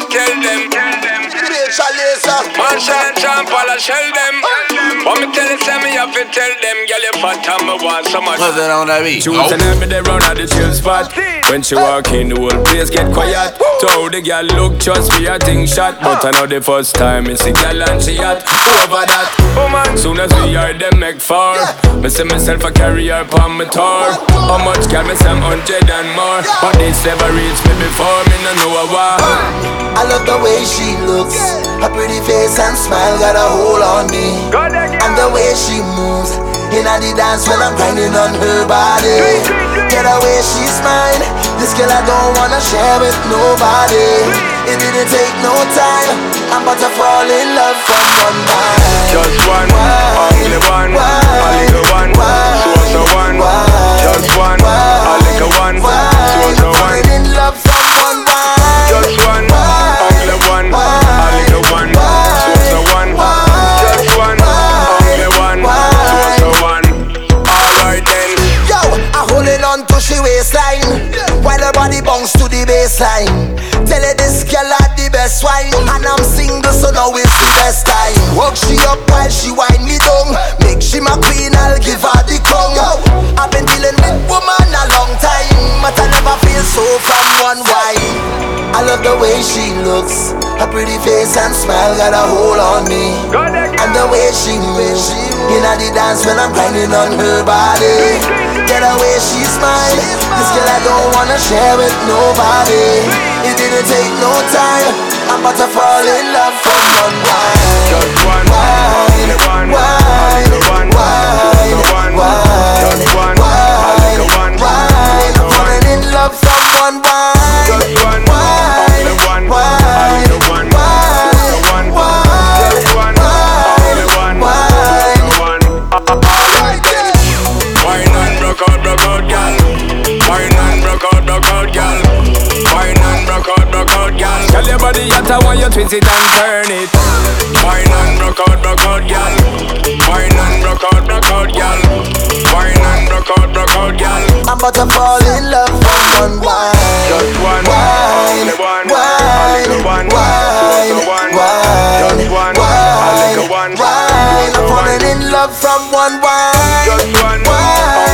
tell them. Marshall and Jean Paul, I shell them. Want me tell you, say me have to tell them. Girl, you fat and me want so much. What's it on that beat? She was an every day round at the chill spot. When she walk in, the whole place get quiet. Told the girl look, trust me, I think shot. But I know the first time it's a girl and she hot. Over that, woman. Soon as we are them make far. Me see myself a carry her on my tour. How much can me say 100 and more? But this never reached me before, me no know why. I love the way she looks. Her pretty face and smile got a hold on me. And the way she moves in the dance when I'm grinding on her body. Get away, she's mine. This girl I don't wanna share with nobody. It didn't take no time. I'm about to fall in love from one night. Just one, only one, only the one, so one. Just one, only the one, so one. Falling in love from one night. Just one, only one, only the one, so one. Just one, only one, so one. Alright then. Yo, I'm holding on to she waistline while her body bounce to the baseline. Tell her this girl had the best wine, and I'm single, so now it's the best time. Work she up while she wind me down. Make she my queen, I'll give her the crown. I've been dealing with woman a long time, but I never feel so from one wine. I love the way she looks. Her pretty face and smile got a hold on me. And the way she moves in the dance when I'm grinding on her body. Get away, she's mine. This girl I don't wanna share with nobody. It didn't take no time. I'm about to fall in love from one wine. Just one, only one, only one, so one. Just one, only the one, so I'm falling in love from one wine. Just one, only one, only the one, so one. Just one, only one, so one. Alright then. Wine and broke out, girl. Wine and broke out, girl. Wine and broke out, girl. Tell your body hot, I want you twist it and turn it. Wine and broke out, girl. Wine and broke out, girl. Wine and broke out, girl. I'm about to fall in love from one wine. Just one, wine, only one, wine, only the one, wine, so one. wine, Just one, only the one, wine. so I'm one. falling in love from one wine. Just one, Wine.